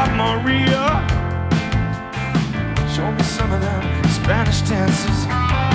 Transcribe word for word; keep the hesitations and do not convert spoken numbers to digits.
about Maria. Show me some of them Spanish dances.